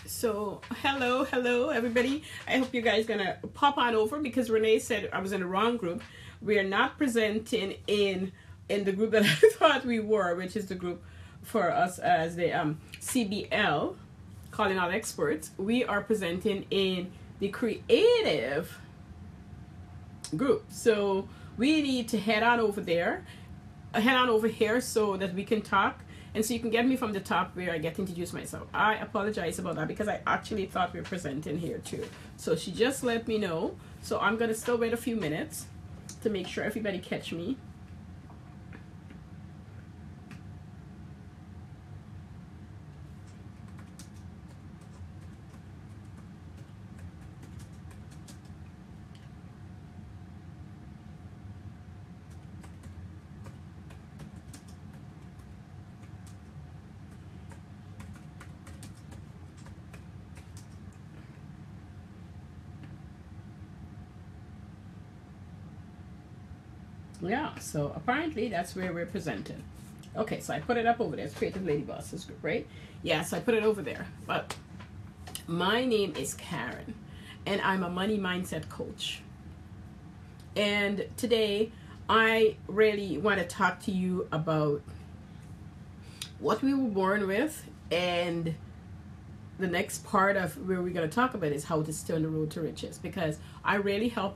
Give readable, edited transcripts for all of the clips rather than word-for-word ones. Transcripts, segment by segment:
So hello everybody. I hope you guys gonna pop on over because Renee said I was in the wrong group. We are not presenting in the group that I thought we were, which is the group for us as the CBL, calling all experts. We are presenting in the creative group. So we need to head on over there, head on over here so that we can talk. And so you can get me from the top where I get to introduce myself. I apologize about that because I actually thought we were presenting here too. So she just let me know. So I'm going to still wait a few minutes to make sure everybody catch me. Yeah, so apparently that's where we're presenting. Okay, so I put it up over there. It's Creative Lady Bosses group, right? Yeah, so I put it over there. But my name is Karen, and I'm a money mindset coach. And today, I really want to talk to you about what we were born with, and the next part of where we're going to talk about is how to stay on the road to riches, because I really help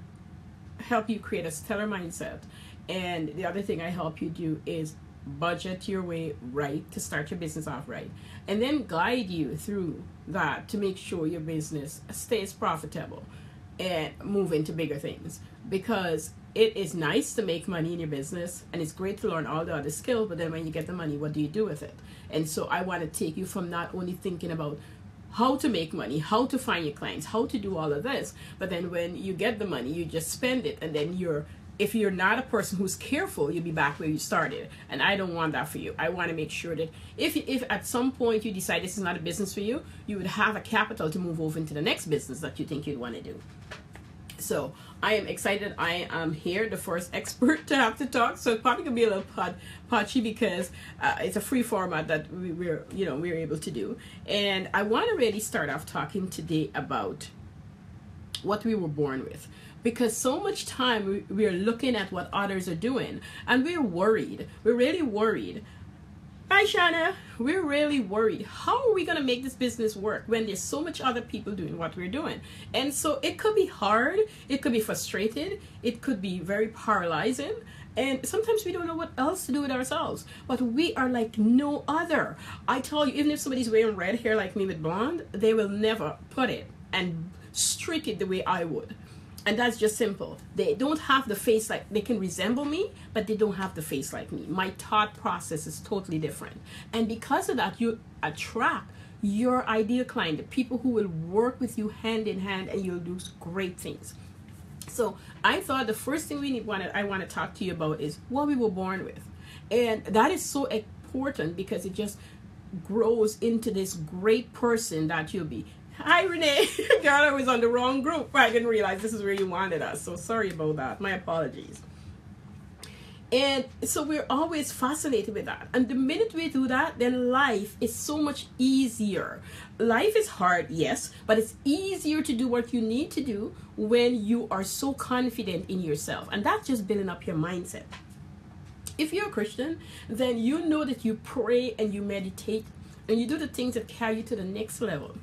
you create a stellar mindset. And the other thing I help you do is budget your way right to start your business off right, and then guide you through that to make sure your business stays profitable and move into bigger things. Because it is nice to make money in your business and it's great to learn all the other skills, but then when you get the money, what do you do with it? And so I want to take you from not only thinking about how to make money, how to find your clients, how to do all of this, but then when you get the money, you just spend it, and then if you're not a person who's careful, you'll be back where you started. And I don't want that for you. I want to make sure that if at some point you decide this is not a business for you, you would have a capital to move over into the next business that you think you'd want to do. So I am excited. I am here, the first expert to have to talk. So it's probably gonna be a little patchy because it's a free format that we're able to do. And I want to really start off talking today about what we were born with, because so much time we're looking at what others are doing, and we're worried. We're really worried. Hi, Shana. We're really worried. How are we going to make this business work when there's so much other people doing what we're doing? And so it could be hard. It could be frustrated. It could be very paralyzing. And sometimes we don't know what else to do with ourselves. But we are like no other. I tell you, even if somebody's wearing red hair like me with blonde, they will never put it and streak it the way I would. And that's just simple. They don't have the face, like they can resemble me, but they don't have the face like me. My thought process is totally different. And because of that, you attract your ideal client, the people who will work with you hand in hand, and you'll do great things. So I thought the first thing I want to talk to you about is what we were born with. And that is so important because it just grows into this great person that you'll be. Hi, Renee. God, I was on the wrong group. I didn't realize this is where you wanted us. So sorry about that. My apologies. And so we're always fascinated with that. And the minute we do that, then life is so much easier. Life is hard, yes, but it's easier to do what you need to do when you are so confident in yourself. And that's just building up your mindset. If you're a Christian, then you know that you pray and you meditate and you do the things that carry you to the next level.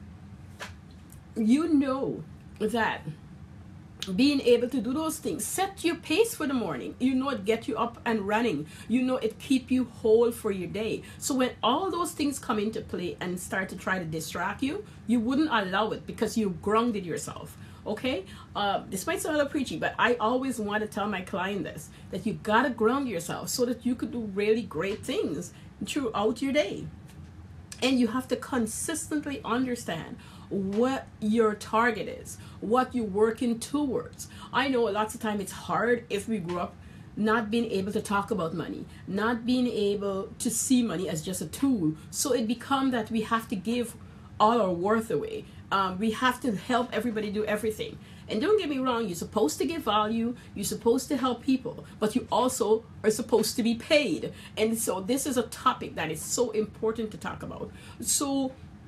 You know that being able to do those things set your pace for the morning. You know it get you up and running. You know it keep you whole for your day. So when all those things come into play and start to try to distract you, you wouldn't allow it because you grounded yourself. Okay, this might sound a little preachy, but I always want to tell my client this, that you gotta ground yourself so that you could do really great things throughout your day. And you have to consistently understand what your target is, what you're working towards. I know lots of time it's hard if we grew up not being able to talk about money, not being able to see money as just a tool. So it becomes that we have to give all our worth away. We have to help everybody do everything. And don't get me wrong, you're supposed to give value, you're supposed to help people, but you also are supposed to be paid. And so this is a topic that is so important to talk about. So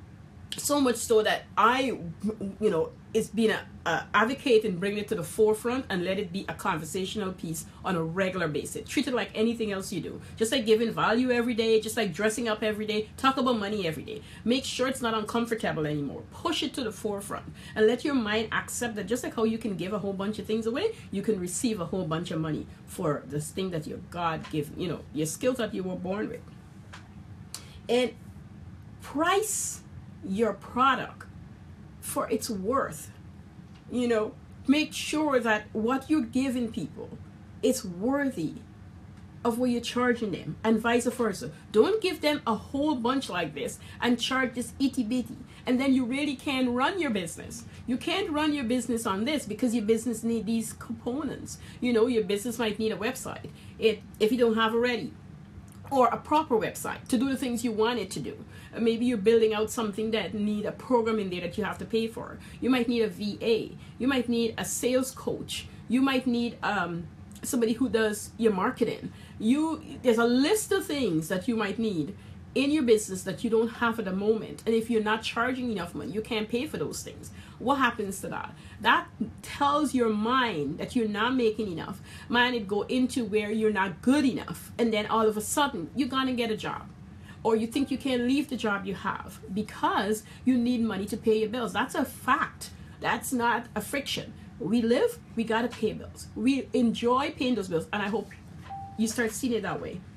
So much so that I, it's been a advocate in bringing it to the forefront and let it be a conversational piece on a regular basis. Treat it like anything else you do. Just like giving value every day, just like dressing up every day, talk about money every day. Make sure it's not uncomfortable anymore. Push it to the forefront and let your mind accept that just like how you can give a whole bunch of things away, you can receive a whole bunch of money for this thing that your God given, your skills that you were born with. And price your product for its worth. Make sure that what you're giving people is worthy of what you're charging them, and vice versa. Don't give them a whole bunch like this and charge this itty bitty, and then you really can't run your business. You can't run your business on this because your business need these components. Your business might need a website if you don't have already, or a proper website to do the things you want it to do. Maybe you're building out something that need a program in there that you have to pay for. You might need a VA. You might need a sales coach. You might need somebody who does your marketing. There's a list of things that you might need in your business that you don't have at the moment. And if you're not charging enough money, you can't pay for those things. What happens to that? That tells your mind that you're not making enough. Man, it go into where you're not good enough. And then all of a sudden, you're going to get a job. Or you think you can't leave the job you have because you need money to pay your bills. That's a fact. That's not a friction. We live, we got to pay bills. We enjoy paying those bills. And I hope you start seeing it that way.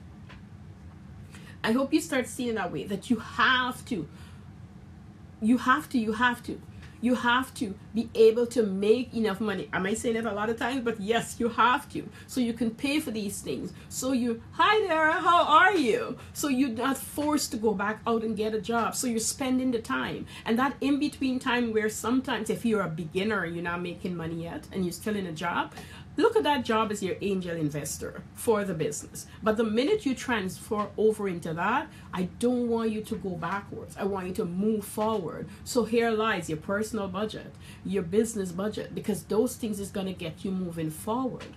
I hope you start seeing it that way, that you have to be able to make enough money. I might say that a lot of times, but yes, you have to. So you can pay for these things. So hi there, how are you? So you're not forced to go back out and get a job. So you're spending the time. And that in-between time where sometimes if you're a beginner and you're not making money yet and you're still in a job, look at that job as your angel investor for the business. But the minute you transfer over into that, I don't want you to go backwards. I want you to move forward. So here lies your personal budget, your business budget, because those things is going to get you moving forward.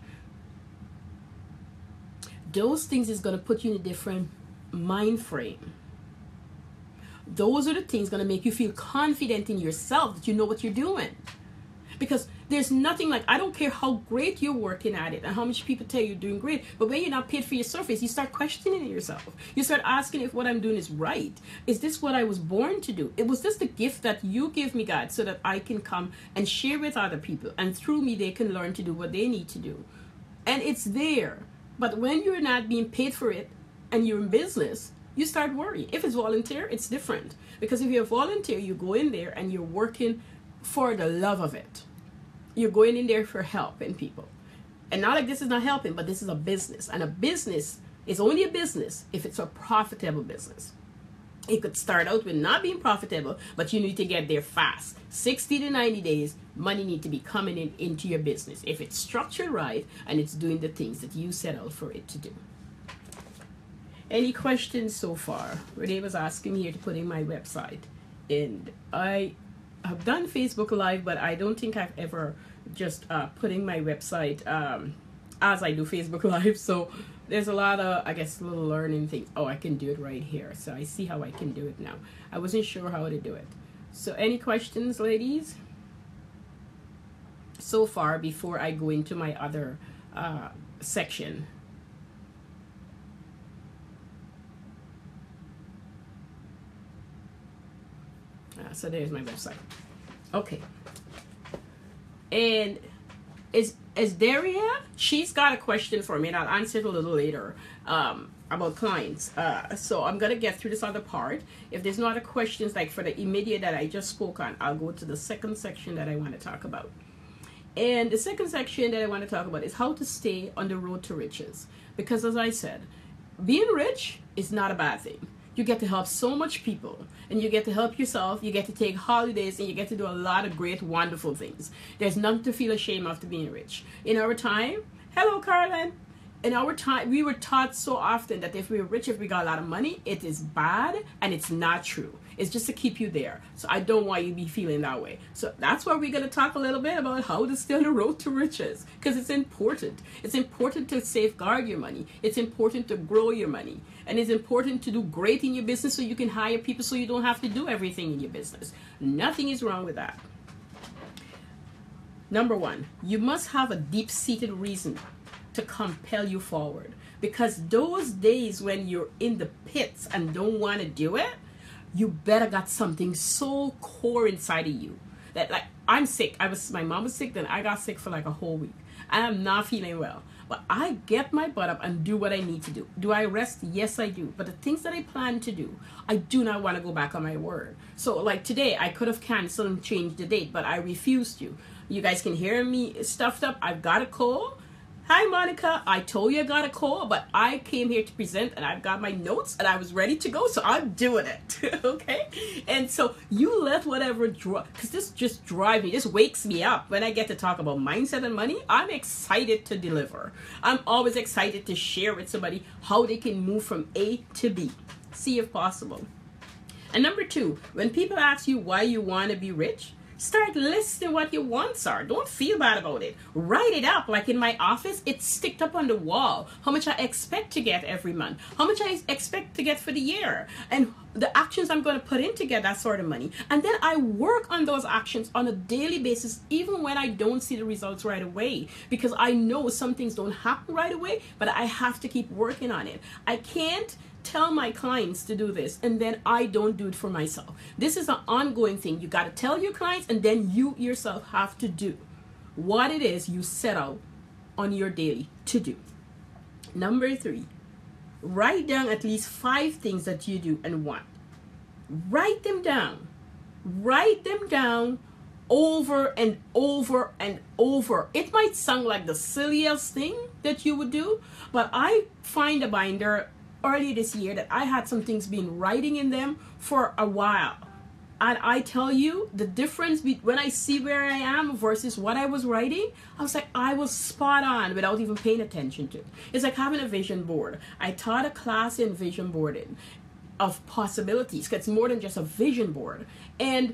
Those things is going to put you in a different mind frame. Those are the things going to make you feel confident in yourself that you know what you're doing. Because there's nothing like, I don't care how great you're working at it and how much people tell you you're doing great, but when you're not paid for your service, you start questioning yourself. You start asking if what I'm doing is right. Is this what I was born to do? Was this the gift that you give me, God, so that I can come and share with other people, and through me they can learn to do what they need to do? And it's there. But when you're not being paid for it and you're in business, you start worrying. If it's volunteer, it's different. Because if you're a volunteer, you go in there and you're working for the love of it. You're going in there for helping people. And not like this is not helping, but this is a business. And a business is only a business if it's a profitable business. It could start out with not being profitable, but you need to get there fast. 60 to 90 days, money need to be coming into your business. If it's structured right and it's doing the things that you set out for it to do. Any questions so far? Renee was asking me here to put in my website. And I have done Facebook Live, but I don't think I've ever just put in my website as I do Facebook Live. So there's a lot of, I guess, little learning things. Oh, I can do it right here. So I see how I can do it now. I wasn't sure how to do it. So any questions, ladies? So far, before I go into my other section. So there's my website. Okay. And is Daria? She's got a question for me, and I'll answer it a little later about clients. So I'm going to get through this other part. If there's no other questions, like for the immediate that I just spoke on, I'll go to the second section that I want to talk about. And the second section that I want to talk about is how to stay on the road to riches. Because as I said, being rich is not a bad thing. You get to help so much people, and you get to help yourself, you get to take holidays, and you get to do a lot of great, wonderful things. There's nothing to feel ashamed of to being rich. In our time, hello, Carlin. In our time, we were taught so often that if we were rich, if we got a lot of money, it is bad, and it's not true. It's just to keep you there. So I don't want you to be feeling that way. So that's why we're going to talk a little bit about how to stay on the road to riches, because it's important. It's important to safeguard your money. It's important to grow your money. And it's important to do great in your business so you can hire people so you don't have to do everything in your business. Nothing is wrong with that. Number one, you must have a deep-seated reason to compel you forward. Because those days when you're in the pits and don't want to do it, you better got something so core inside of you that, like, I'm sick. My mom was sick, then I got sick for like a whole week. I am not feeling well. But I get my butt up and do what I need to do. Do I rest? Yes, I do. But the things that I plan to do, I do not want to go back on my word. So like today, I could have canceled and changed the date, but I refused to. You guys can hear me stuffed up. I've got a cold. Hi, Monica. I told you I got a call, but I came here to present and I've got my notes and I was ready to go. So I'm doing it. Okay. And so you let whatever because this just drives me, this wakes me up when I get to talk about mindset and money. I'm excited to deliver. I'm always excited to share with somebody how they can move from A to B. See if possible. And number two, when people ask you why you want to be rich, start listing what your wants are. Don't feel bad about it. Write it up. Like in my office, it's sticked up on the wall. How much I expect to get every month. How much I expect to get for the year. And the actions I'm going to put in to get that sort of money. And then I work on those actions on a daily basis, even when I don't see the results right away. Because I know some things don't happen right away, but I have to keep working on it. I can't tell my clients to do this and then I don't do it for myself. This is an ongoing thing. You got to tell your clients and then you yourself have to do what it is you set out on your daily to do. Number three, write down at least 5 things that you do and want. Write them down. Write them down over and over and over. It might sound like the silliest thing that you would do, but I find a binder earlier this year that I had some things been writing in them for a while. And I tell you, the difference when I see where I am versus what I was writing, I was like, I was spot on without even paying attention to it. It's like having a vision board. I taught a class in vision boarding of possibilities, because it's more than just a vision board. And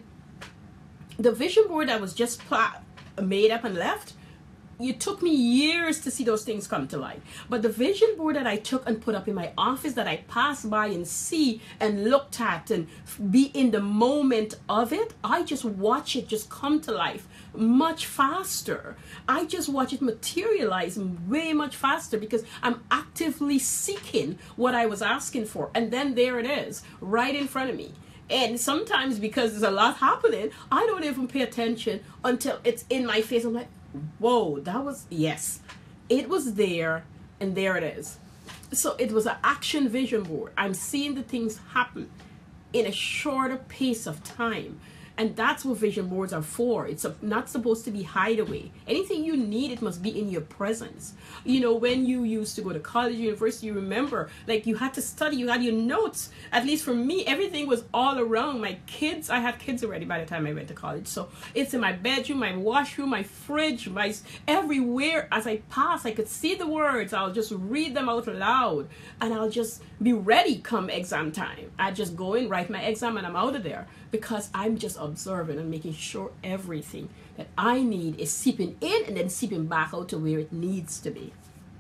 the vision board that was just made up and left, it took me years to see those things come to life. But the vision board that I took and put up in my office, that I passed by and see and looked at and be in the moment of it, I just watch it just come to life much faster. I just watch it materialize way much faster because I'm actively seeking what I was asking for. And then there it is, right in front of me. And sometimes because there's a lot happening, I don't even pay attention until it's in my face. I'm like, whoa, that was, yes, it was there, and there it is. So it was an action vision board. I'm seeing the things happen in a shorter pace of time. And that's what vision boards are for. It's not supposed to be hideaway. Anything you need, it must be in your presence. You know, when you used to go to college, university, you remember, like you had to study, you had your notes. At least for me, everything was all around. My kids, I had kids already by the time I went to college. So it's in my bedroom, my washroom, my fridge, everywhere. As I pass, I could see the words. I'll just read them out loud. And I'll just be ready come exam time. I just go in, write my exam, and I'm out of there. Because I'm just observing and making sure everything that I need is seeping in and then seeping back out to where it needs to be.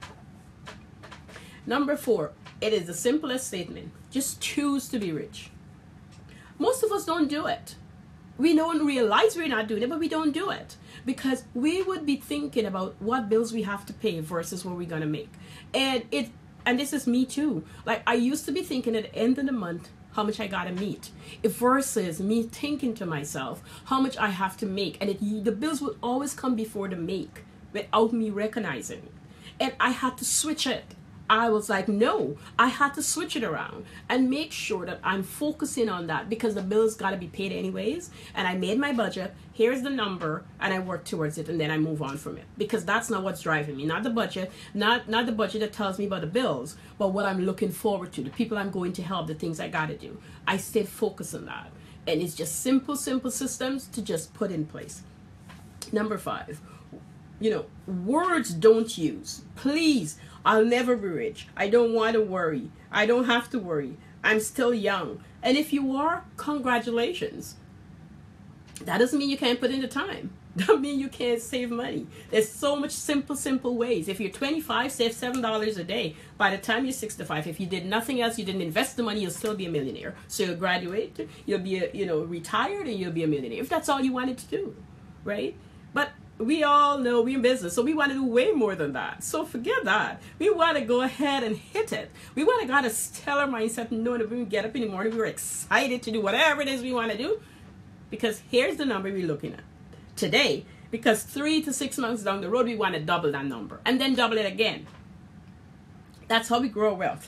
Number 4, it is the simplest statement. Just choose to be rich. Most of us don't do it. We don't realize we're not doing it, but we don't do it. Because we would be thinking about what bills we have to pay versus what we're going to make. And this is me too. Like I used to be thinking at the end of the month, how much I gotta meet, versus me thinking to myself how much I have to make, and the bills would always come before the make without me recognizing it. And I had to switch it. I was like, no, I had to switch it around and make sure that I'm focusing on that because the bills got to be paid anyways. And I made my budget. Here's the number, and I work towards it, and then I move on from it because that's not what's driving me. Not the budget, not the budget that tells me about the bills, but what I'm looking forward to, the people I'm going to help, the things I got to do. I stayed focused on that, and it's just simple systems to just put in place. Number 5, words don't use. Please. I'll never be rich. I don't want to worry. I don't have to worry. I'm still young. And if you are, congratulations. That doesn't mean you can't put in the time. That means you can't save money. There's so much simple ways. If you're 25, save $7 a day. By the time you're 65, if you did nothing else, you didn't invest the money, you'll still be a millionaire. So you'll graduate, you'll be retired, and you'll be a millionaire. If that's all you wanted to do, right? But we all know we're in business, so we want to do way more than that. So forget that. We want to go ahead and hit it. We want to got a stellar mindset, knowing that when we get up in the morning, we're excited to do whatever it is we want to do. Because here's the number we're looking at today. Because 3 to 6 months down the road, we want to double that number. And then double it again. That's how we grow wealth.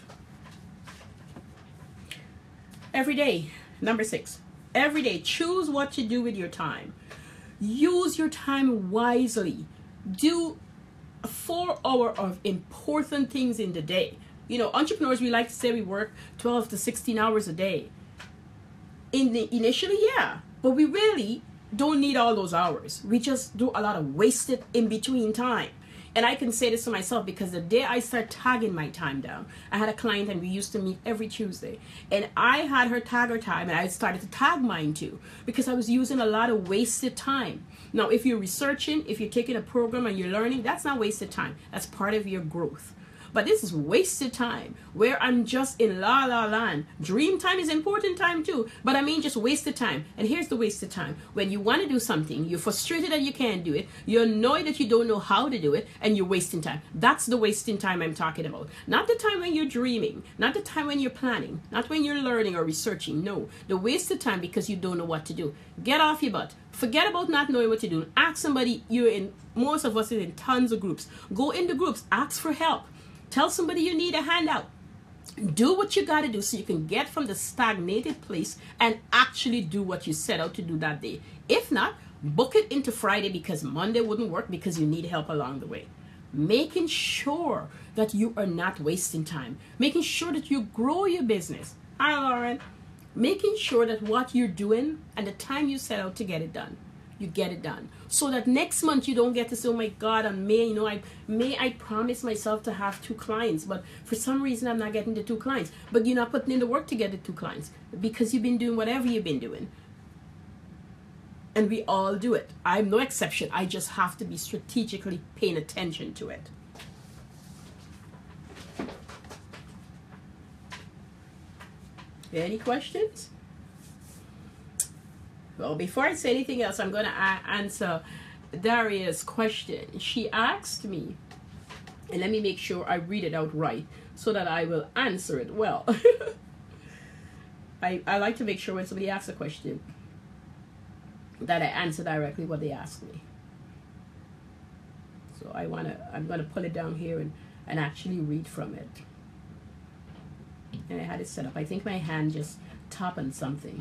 Every day. Number 6. Every day, choose what you do with your time. Use your time wisely. Do 4 hours of important things in the day. You know, entrepreneurs, we like to say we work 12 to 16 hours a day. Initially, yeah. But we really don't need all those hours. We just do a lot of wasted in between time. And I can say this to myself because the day I start tagging my time down, I had a client and we used to meet every Tuesday. And I had her tag her time and I started to tag mine too because I was using a lot of wasted time. Now, if you're researching, if you're taking a program and you're learning, that's not wasted time. That's part of your growth. But this is wasted time where I'm just in la la land. Dream time is important time too. But I mean just wasted time. And here's the wasted time. When you want to do something, you're frustrated that you can't do it. You're annoyed that you don't know how to do it. And you're wasting time. That's the wasting time I'm talking about. Not the time when you're dreaming. Not the time when you're planning. Not when you're learning or researching. No. The wasted time because you don't know what to do. Get off your butt. Forget about not knowing what to do. Ask somebody. Most of us are in tons of groups. Go into groups. Ask for help. Tell somebody you need a handout. Do what you got to do so you can get from the stagnated place and actually do what you set out to do that day. If not, book it into Friday because Monday wouldn't work because you need help along the way. Making sure that you are not wasting time. Making sure that you grow your business. Hi, Lauren. Making sure that what you're doing and the time you set out to get it done, you get it done. So that next month you don't get to say, oh my God, on May, I promised myself to have 2 clients, but for some reason I'm not getting the 2 clients. But you're not putting in the work to get the 2 clients because you've been doing whatever you've been doing. And we all do it. I'm no exception. I just have to be strategically paying attention to it. Any questions? Well, before I say anything else, I'm going to answer Daria's question. She asked me, and let me make sure I read it out right so that I will answer it well. I like to make sure when somebody asks a question that I answer directly what they ask me. So I'm going to pull it down here and actually read from it. And I had it set up. I think my hand just tapped on something.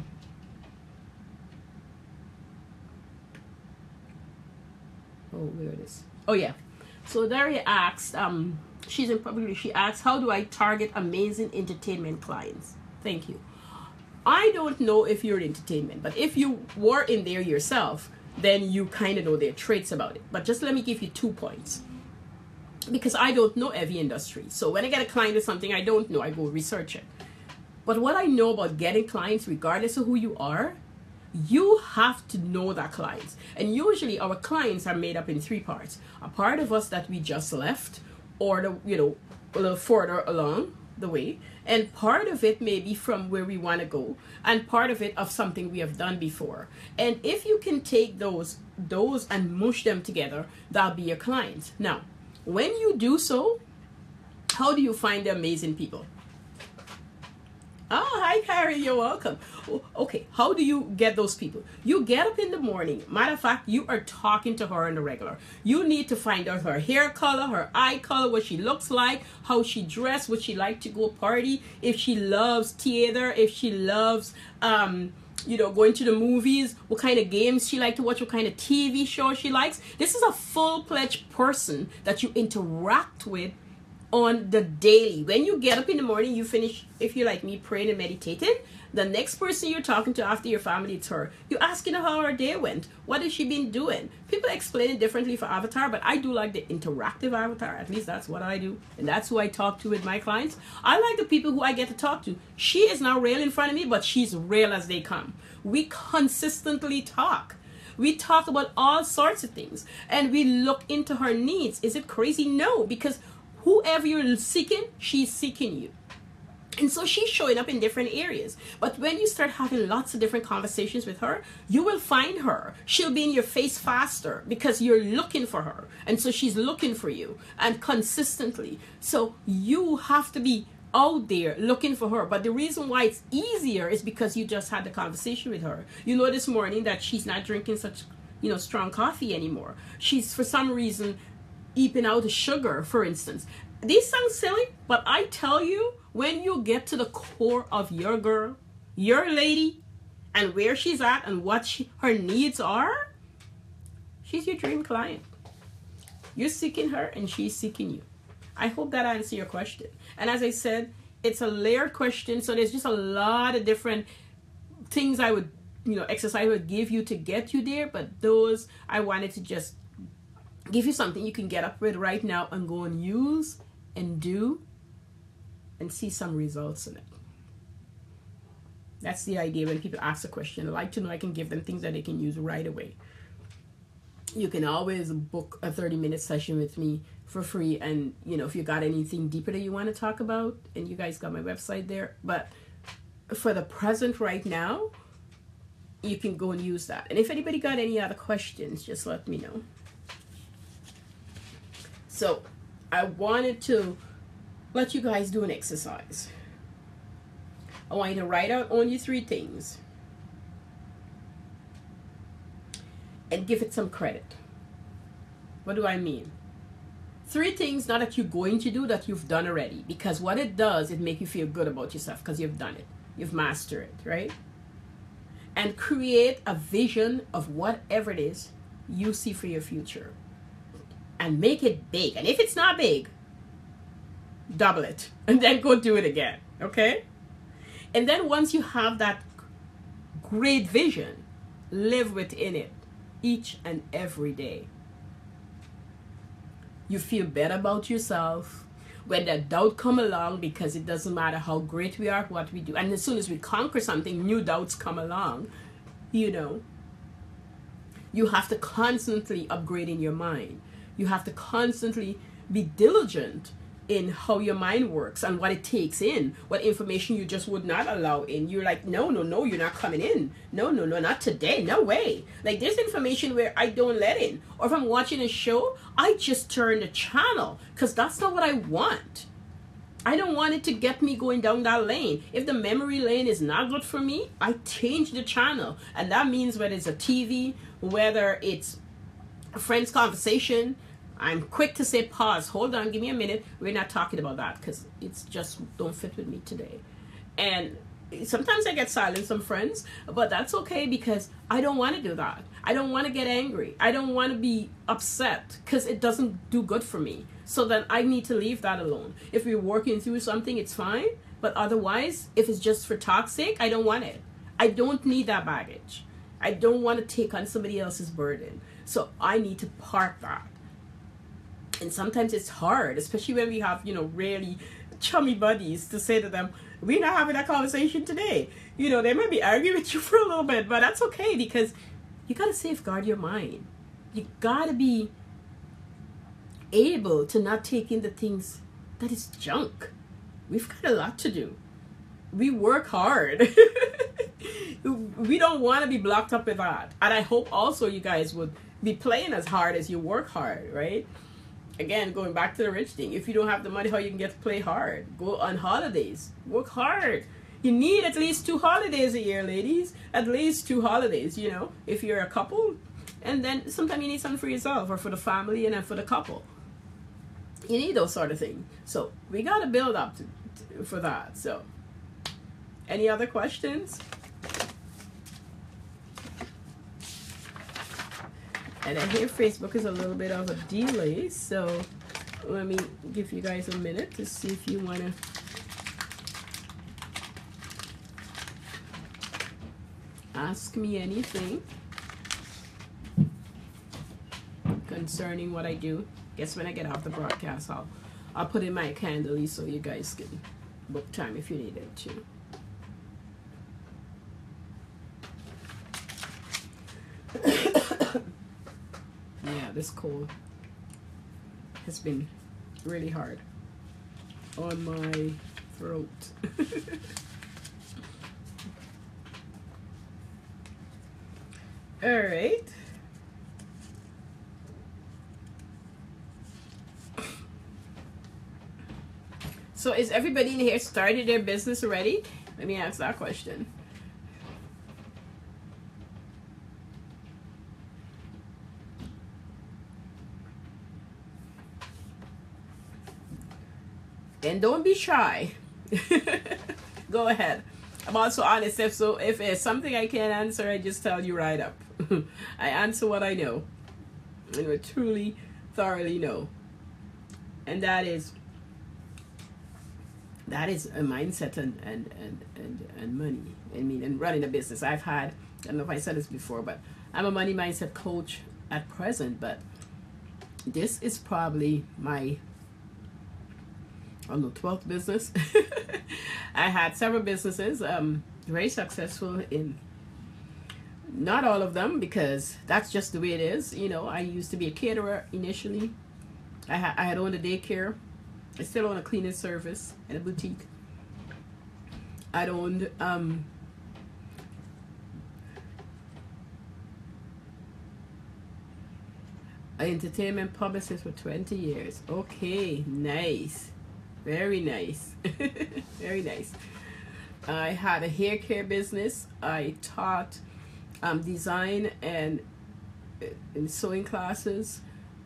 Oh, where it is. Oh yeah. So Daria asked, she asked, how do I target amazing entertainment clients? Thank you. I don't know if you're in entertainment, but if you were in there yourself, then you kind of know their traits about it. But just let me give you 2 points. Because I don't know every industry. So when I get a client or something I don't know, I go research it. But what I know about getting clients, regardless of who you are, you have to know that clients. And usually our clients are made up in 3 parts. A part of us that we just left, or a little further along the way. And part of it may be from where we want to go. And part of it of something we have done before. And if you can take those and mush them together, that'll be your clients. Now, when you do so, how do you find the amazing people? Oh, hi, Carrie. You're welcome. Okay, how do you get those people? You get up in the morning. Matter of fact, you are talking to her on the regular. You need to find out her hair color, her eye color, what she looks like, how she dressed, would she like to go party, if she loves theater, if she loves, going to the movies, what kind of games she like to watch, what kind of TV show she likes. This is a full-fledged person that you interact with on the daily. When you get up in the morning, you finish, if you're like me, praying and meditating, the next person you're talking to after your family, it's her. You're asking her how her day went. What has she been doing? People explain it differently for avatar, but I do like the interactive avatar. At least that's what I do. And that's who I talk to with my clients. I like the people who I get to talk to. She is not real in front of me, but she's real as they come. We consistently talk. We talk about all sorts of things. And we look into her needs. Is it crazy? No, because whoever you're seeking, she's seeking you. And so she's showing up in different areas. But when you start having lots of different conversations with her, you will find her. She'll be in your face faster because you're looking for her. And so she's looking for you, and consistently. So you have to be out there looking for her. But the reason why it's easier is because you just had the conversation with her. You know this morning that she's not drinking such, strong coffee anymore. She's, for some reason, eating out the sugar, for instance. These sound silly, but I tell you, when you get to the core of your girl, your lady, and where she's at and what her needs are, she's your dream client. You're seeking her and she's seeking you. I hope that answers your question. And as I said, it's a layered question, so there's just a lot of different things I would, exercise I would give you to get you there, but those I wanted to just give you something you can get up with right now and go and use and do and see some results in it. That's the idea when people ask a question. I like to know I can give them things that they can use right away. You can always book a 30-minute session with me for free, and if you got anything deeper that you want to talk about, and you guys got my website there, but for the present right now, you can go and use that. And if anybody got any other questions, just let me know. So I wanted to let you guys do an exercise. I want you to write out only 3 things and give it some credit. What do I mean? 3 things not that you're going to do, that you've done already, because what it does, it makes you feel good about yourself because you've done it. You've mastered it, right? And create a vision of whatever it is you see for your future. And make it big. And if it's not big, double it. And then go do it again. Okay? And then once you have that great vision, live within it each and every day. You feel better about yourself. When that doubt come along, because it doesn't matter how great we are, what we do. And as soon as we conquer something, new doubts come along. You have to constantly upgrade in your mind. You have to constantly be diligent in how your mind works and what it takes in, what information you just would not allow in. You're like, no, you're not coming in. No, not today. No way. Like, there's information where I don't let in. Or if I'm watching a show, I just turn the channel because that's not what I want. I don't want it to get me going down that lane. If the memory lane is not good for me, I change the channel. And that means whether it's a TV, whether it's a friend's conversation, I'm quick to say pause, hold on, give me a minute. We're not talking about that because it's just don't fit with me today. And sometimes I get silent from friends, but that's okay because I don't want to do that. I don't want to get angry. I don't want to be upset because it doesn't do good for me. So then I need to leave that alone. If we're working through something, it's fine. But otherwise, if it's just for talk's sake, I don't want it. I don't need that baggage. I don't want to take on somebody else's burden. So I need to park that. And sometimes it's hard, especially when we have, really chummy buddies, to say to them, we're not having that conversation today. They might be arguing with you for a little bit, but that's okay because you got to safeguard your mind. You got to be able to not take in the things that is junk. We've got a lot to do. We work hard. We don't want to be blocked up with that. And I hope also you guys would be playing as hard as you work hard, right? Again, going back to the rich thing. If you don't have the money, how you can get to play hard? Go on holidays. Work hard. You need at least 2 holidays a year, ladies. At least 2 holidays, if you're a couple. And then sometimes you need something for yourself or for the family and then for the couple. You need those sort of things. So we got to build up for that. So any other questions? And I hear Facebook is a little bit of a delay, so let me give you guys a minute to see if you want to ask me anything concerning what I do. Guess when I get off the broadcast, I'll put in my Calendly so you guys can book time if you need it too. Yeah, this cold has been really hard on my throat. All right. So is everybody in here started their business already? Let me ask that question. And don't be shy. Go ahead. I'm also honest. If it's something I can't answer, I just tell you right up. I answer what I know. And I truly, thoroughly know. And that is a mindset and money. I mean, and running a business. I don't know if I said this before, but I'm a money mindset coach at present, but this is probably my, I don't know, 12th business. I had several businesses, very successful in not all of them, because that's just the way it is. You know, I used to be a caterer initially. I had owned a daycare. I still own a cleaning service and a boutique. I'd owned an entertainment publicist for 20 years. Okay, nice. Very nice. Very nice. I had a hair care business. I taught design and in sewing classes.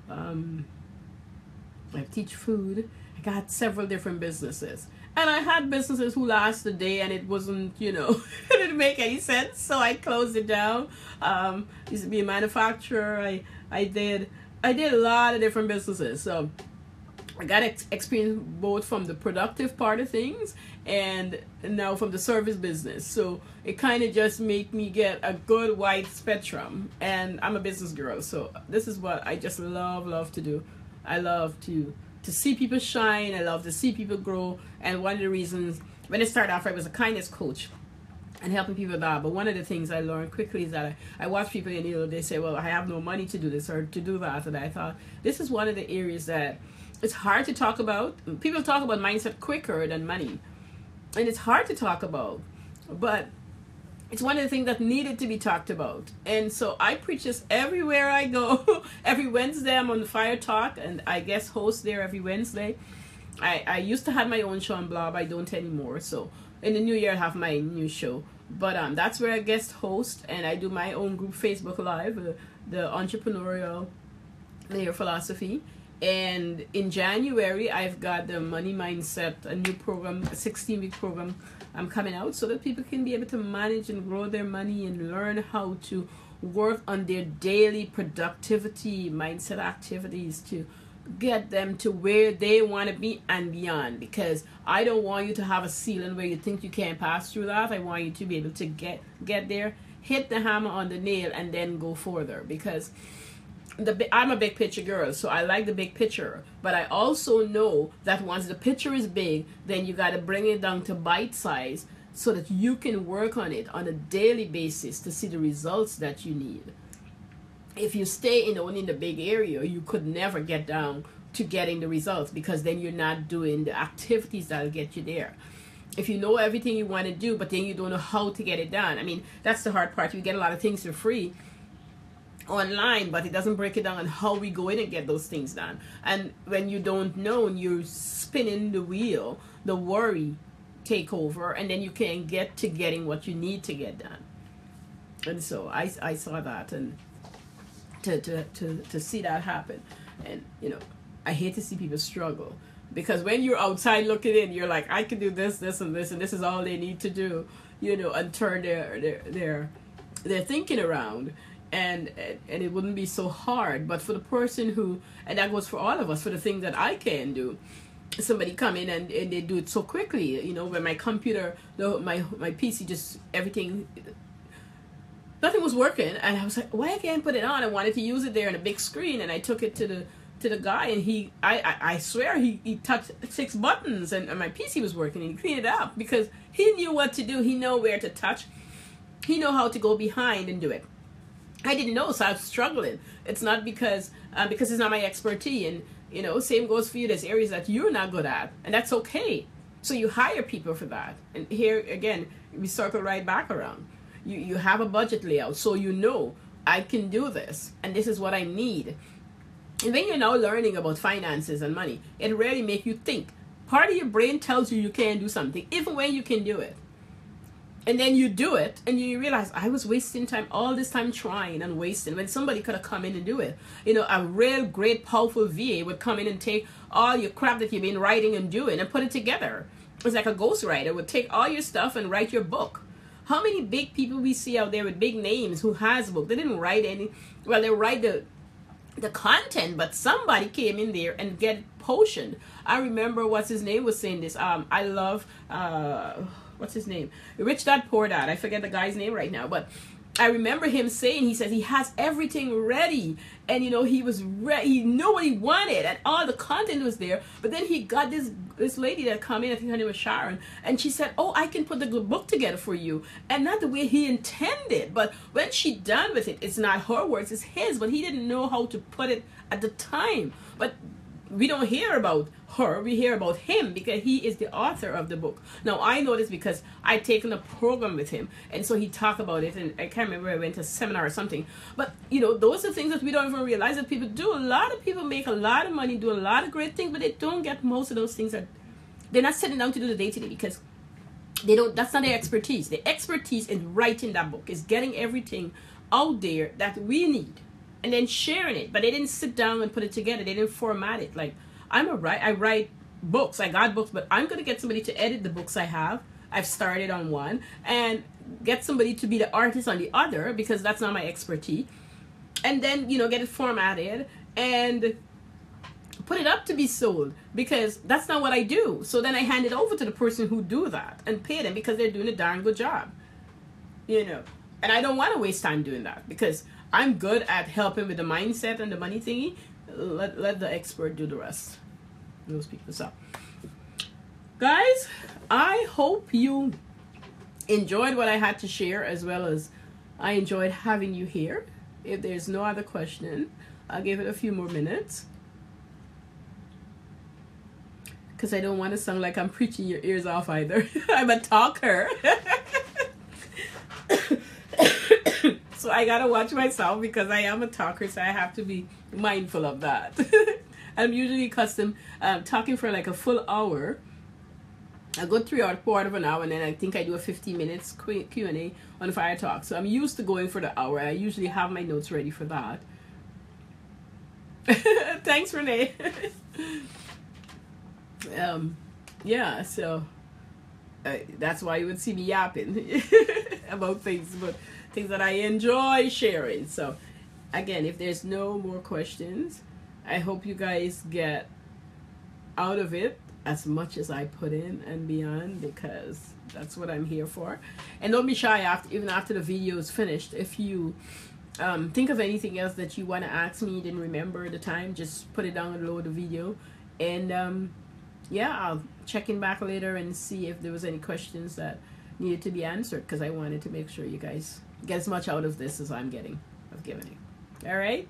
I teach food. I got several different businesses. And I had businesses who lasted a day and it wasn't, you know, it didn't make any sense. So I closed it down. Used to be a manufacturer. I did a lot of different businesses. So I got experience both from the productive part of things and now from the service business. So it kind of just made me get a good wide spectrum. And I'm a business girl. So this is what I just love to do. I love to see people shine. I love to see people grow. And one of the reasons, when I started off, I was a kindness coach and helping people with that. But one of the things I learned quickly is that I watch people, and, you know, they say, well, I have no money to do this or to do that. And I thought, this is one of the areas that it's hard to talk about. People talk about mindset quicker than money. And it's hard to talk about. But it's one of the things that needed to be talked about. And so I preach this everywhere I go. Every Wednesday I'm on the Fire Talk, and I guest host there every Wednesday. I used to have my own show on Blog. I don't anymore. So in the new year I'll have my new show. But that's where I guest host, and I do my own group Facebook Live, the Entrepreneurial Layer Philosophy. And in January I've got the Money Mindset, a new program, a 16-week program I'm coming out, so that people can be able to manage and grow their money and learn how to work on their daily productivity mindset activities to get them to where they want to be and beyond. Because I don't want you to have a ceiling where you think you can't pass through that. I want you to be able to get there, hit the hammer on the nail, and then go further. Because I'm a big picture girl, so I like the big picture. But I also know that once the picture is big, then you got to bring it down to bite size so that you can work on it on a daily basis to see the results that you need. If you stay only in the big area, you could never get down to getting the results, because then you're not doing the activities that'll get you there. If you know everything you want to do, but then you don't know how to get it done, I mean, that's the hard part. You get a lot of things for free online, but it doesn't break it down on how we go in and get those things done. And when you don't know, you're spinning the wheel, the worry take over, and then you can't get to getting what you need to get done. And so I saw that, and to see that happen. And you know, I hate to see people struggle, because when you're outside looking in, you're like, I can do this, this, and this, and this is all they need to do, you know, and turn their thinking around. and it wouldn't be so hard. But for the person who, and that goes for all of us, for the thing that I can do, somebody come in and they do it so quickly. You know, when my computer, my PC, just everything, nothing was working, and I was like, why I can't put it on? I wanted to use it there on a big screen, and I took it to the guy, and I swear he touched 6 buttons, and my PC was working, and he cleaned it up because he knew what to do. He know where to touch. He know how to go behind and do it. I didn't know, so I was struggling. It's not because it's not my expertise, and you know, same goes for you. There's areas that you're not good at, and that's okay. So you hire people for that. And here again, we circle right back around. You have a budget layout, so you know I can do this, and this is what I need. And when you're now learning about finances and money, it really makes you think. Part of your brain tells you can't do something, even when you can do it. And then you do it, and you realize, I was wasting time, all this time trying and wasting, when somebody could have come in and do it. You know, a real great, powerful VA would come in and take all your crap that you've been writing and doing and put it together. It's like a ghostwriter would take all your stuff and write your book. How many big people we see out there with big names who has a book? They didn't write any, well, they write the content, but somebody came in there and get it potioned. I remember what's his name was saying this. I love what's his name? Rich Dad Poor Dad. I forget the guy's name right now, but I remember him saying, he says he has everything ready, and you know, he was ready, he knew what he wanted, and all the content was there. But then he got this lady that come in, I think her name was Sharon, and she said, oh, I can put the good book together for you, and not the way he intended. But when she done with it, it's not her words, it's his, but he didn't know how to put it at the time. But we don't hear about her, we hear about him, because he is the author of the book. Now I know this because I've taken a program with him, and so he talked about it, and I can't remember, I went to a seminar or something. But you know, those are things that we don't even realize that people do. A lot of people make a lot of money, do a lot of great things, but they don't get most of those things. That they're not sitting down to do the day-to-day, because they don't, that's not their expertise. The expertise is writing that book, is getting everything out there that we need, and then sharing it. But they didn't sit down and put it together. They didn't format it. Like, I write books. I got books, but I'm going to get somebody to edit the books I have. I've started on one, and get somebody to be the artist on the other, because that's not my expertise. And then, you know, get it formatted and put it up to be sold, because that's not what I do. So then I hand it over to the person who do that and pay them, because they're doing a darn good job, you know. And I don't want to waste time doing that, because I'm good at helping with the mindset and the money thingy. Let the expert do the rest. Those people. So, guys, I hope you enjoyed what I had to share, as well as I enjoyed having you here. If there's no other question, I'll give it a few more minutes, because I don't want to sound like I'm preaching your ears off either. I'm a talker. So I gotta watch myself, because I am a talker, so I have to be mindful of that. I'm usually accustomed talking for like a full hour, a good 3 or quarter of an hour, and then I think I do a 15 minutes Q&A on Fire Talk. So I'm used to going for the hour. I usually have my notes ready for that. Thanks, Renee. Yeah, so that's why you would see me yapping about things, but things that I enjoy sharing. So again, if there's no more questions, I hope you guys get out of it as much as I put in and beyond, because that's what I'm here for. And don't be shy even after the video is finished. If you think of anything else that you want to ask me, didn't remember the time, just put it down below the video, and yeah, I'll check in back later and see if there was any questions that needed to be answered, because I wanted to make sure you guys get as much out of this as I'm giving you. All right,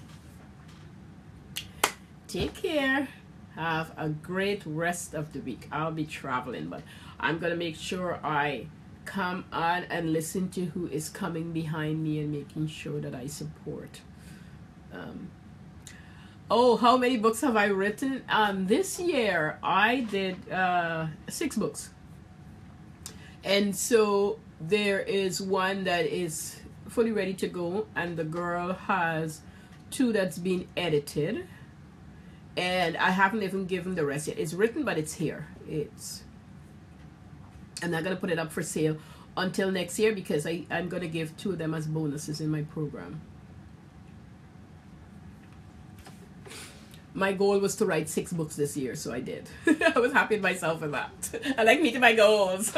take care, have a great rest of the week. I'll be traveling, but I'm gonna make sure I come on and listen to who is coming behind me, and making sure that I support. Oh, how many books have I written? This year I did 6 books, and so there is one that is fully ready to go, and the girl has 2 that's been edited, and I haven't even given the rest yet. It's written, but it's here. I'm not gonna put it up for sale until next year, because I'm gonna give 2 of them as bonuses in my program. my goal was to write 6 books this year, so I did. I was happy with myself for that. I like meeting my goals.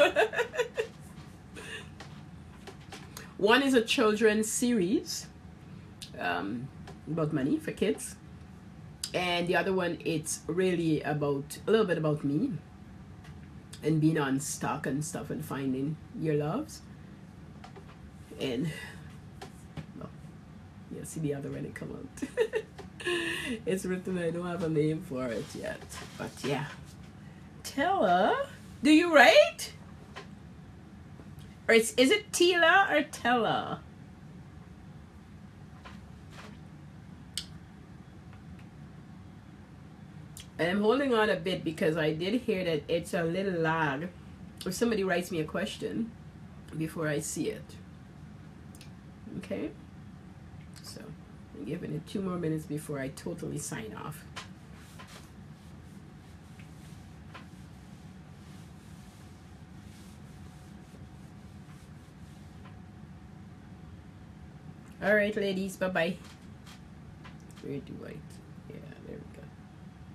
One is a children's series about money for kids. And the other one, it's really about a little bit about me and being on stock and stuff and finding your loves. And well, you'll see the other when it come out. It's written, I don't have a name for it yet, but yeah. Tella, do you write? Or is it Tila or Tella? I'm holding on a bit because I did hear that it's a little lag if somebody writes me a question before I see it. Okay, so I'm giving it 2 more minutes before I totally sign off. All right, ladies, bye-bye. Where do I